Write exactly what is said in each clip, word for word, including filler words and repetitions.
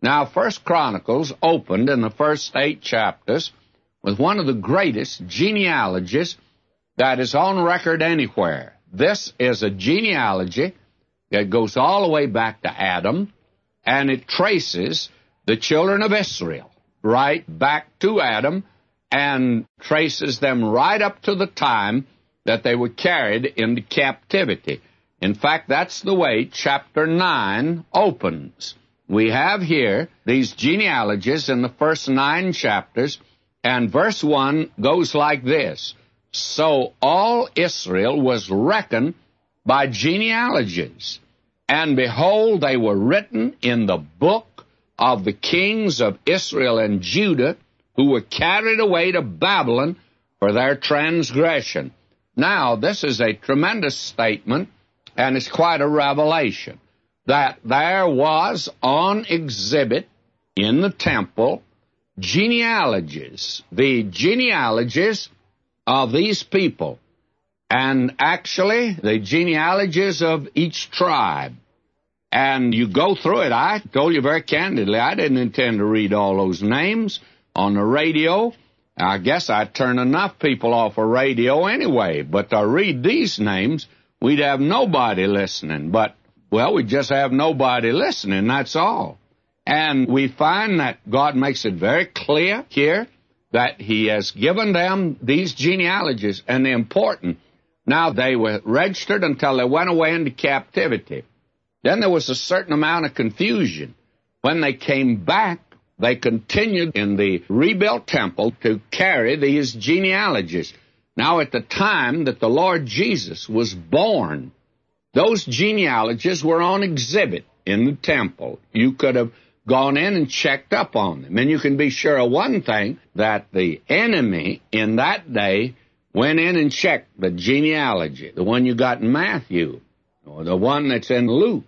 Now, First Chronicles opened in the first eight chapters with one of the greatest genealogies that is on record anywhere. This is a genealogy that goes all the way back to Adam, and it traces the children of Israel right back to Adam and traces them right up to the time that they were carried into captivity. In fact, that's the way chapter nine opens. We have here these genealogies in the first nine chapters, and verse one goes like this. So all Israel was reckoned by genealogies, and behold, they were written in the book of the kings of Israel and Judah, who were carried away to Babylon for their transgression. Now, this is a tremendous statement, and it's quite a revelation, that there was on exhibit in the temple genealogies, the genealogies of these people, and actually the genealogies of each tribe. And you go through it. I told you very candidly, I didn't intend to read all those names on the radio. I guess I'd turn enough people off of radio anyway, but to read these names, we'd have nobody listening. But, well, we just have nobody listening, that's all. And we find that God makes it very clear here that He has given them these genealogies, and they're important. Now, they were registered until they went away into captivity. Then there was a certain amount of confusion. When they came back, they continued in the rebuilt temple to carry these genealogies. Now, at the time that the Lord Jesus was born, those genealogies were on exhibit in the temple. You could have gone in and checked up on them. And you can be sure of one thing, that the enemy in that day went in and checked the genealogy, the one you got in Matthew, or the one that's in Luke,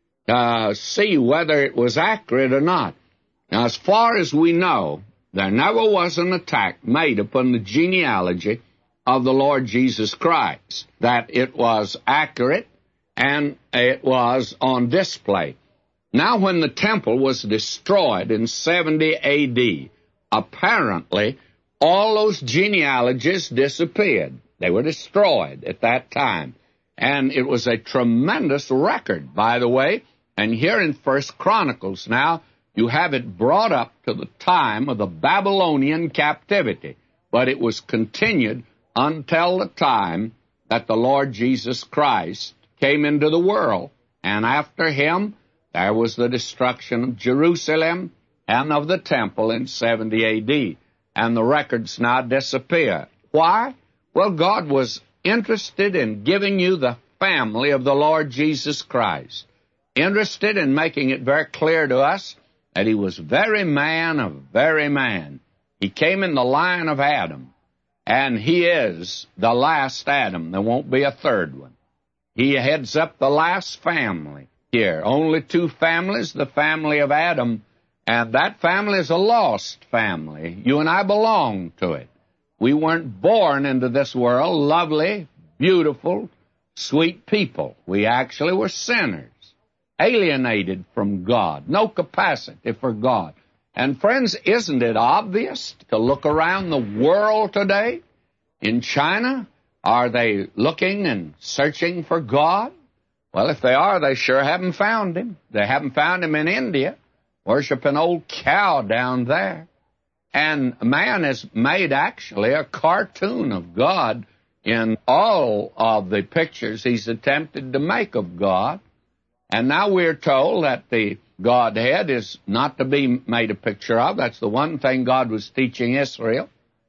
uh, see whether it was accurate or not. Now, as far as we know, there never was an attack made upon the genealogy of the Lord Jesus Christ, that it was accurate and it was on display. Now, when the temple was destroyed in seventy A D, apparently all those genealogies disappeared. They were destroyed at that time. And it was a tremendous record, by the way. And here in First Chronicles now, you have it brought up to the time of the Babylonian captivity. But it was continued until the time that the Lord Jesus Christ came into the world. And after Him, there was the destruction of Jerusalem and of the temple in seventy A D. And the records now disappear. Why? Well, God was interested in giving you the family of the Lord Jesus Christ. Interested in making it very clear to us that He was very man of very man. He came in the line of Adam, and He is the last Adam. There won't be a third one. He heads up the last family here. Only two families, the family of Adam, and that family is a lost family. You and I belong to it. We weren't born into this world lovely, beautiful, sweet people. We actually were sinners, alienated from God, no capacity for God. And friends, isn't it obvious to look around the world today? In China, are they looking and searching for God? Well, if they are, they sure haven't found Him. They haven't found Him in India, worship an old cow down there. And man has made actually a cartoon of God in all of the pictures he's attempted to make of God. And now we're told that the Godhead is not to be made a picture of. That's the one thing God was teaching Israel.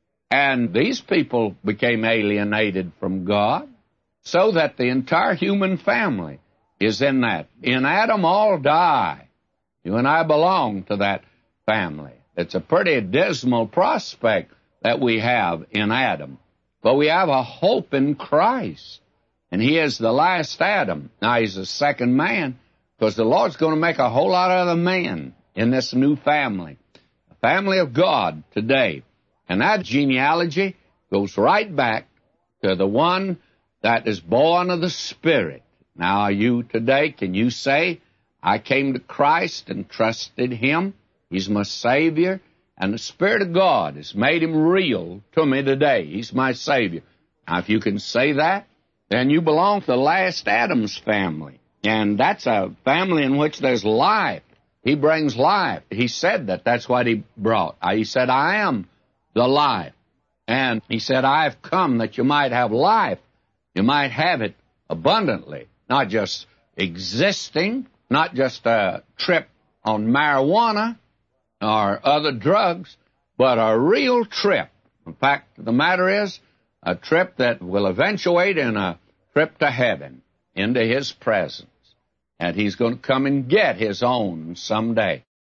And these people became alienated from God, so that the entire human family is in that. In Adam, all die. You and I belong to that family. It's a pretty dismal prospect that we have in Adam. But we have a hope in Christ. And He is the last Adam. Now, He's the second man, because the Lord's going to make a whole lot of other men in this new family, the family of God today. And that genealogy goes right back to the one that is born of the Spirit. Now, you today, can you say, I came to Christ and trusted Him He's my Savior, and the Spirit of God has made Him real to me today. He's my Savior. Now, if you can say that, then you belong to the last Adam's family, and that's a family in which there's life. He brings life. He said that. That's what He brought. He said, I am the life. And He said, I have come that you might have life. You might have it abundantly, not just existing, not just a trip on marijuana or other drugs, but a real trip. In fact, the matter is a trip that will eventuate in a trip to heaven, into His presence. And He's going to come and get His own someday.